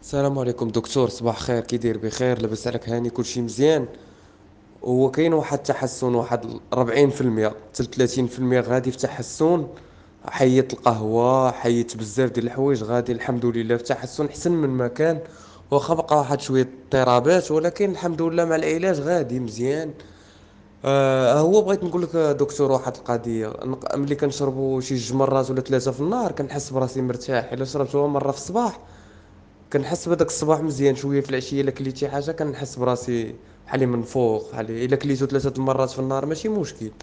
السلام عليكم دكتور، صباح خير. كي داير؟ بخير؟ لاباس عليك؟ هاني كلشي مزيان؟ هو كاين واحد التحسن، واحد 40% حتى 30% غادي في تحسن. حيدت القهوة، حيدت بزاف ديال الحوايج، غادي الحمد لله في تحسن احسن من ما كان. واخا بقى واحد شوية اضطرابات، ولكن الحمد لله مع العلاج غادي مزيان. هو بغيت نقول لك دكتور واحد القضية. ملي كنشربوا شي جوج مرات ولا ثلاثة في النهار كنحس براسي مرتاح. الا شربتوها مرة في الصباح كنحس بداك الصباح مزيان. شويه في العشيه الا كليت شي حاجه كنحس براسي بحالي من فوق، بحالي الا كليتو ثلاثه المرات في النهار ماشي مشكل.